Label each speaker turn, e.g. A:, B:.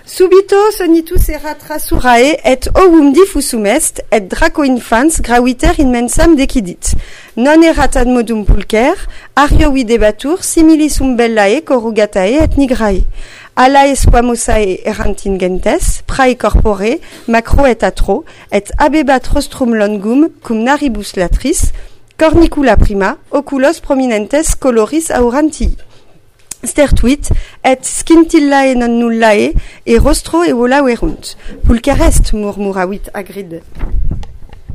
A: Subitos onitus erat rasurae et ovum diffusum est et draco infans graviter immensam decidit. Non erat ad modum pulcher, ariovi debatur similisum bellae corrugatae et nigrae. Alae squamosae erant ingentes, prae corpore, macro et atro, et abebat rostrum longum cum naribus latris, cornicula prima, oculos prominentes coloris aurantii. Stertuit, et scintillae non nullae, et rostro evola verunt. Pulcher est, murmuravit Agride.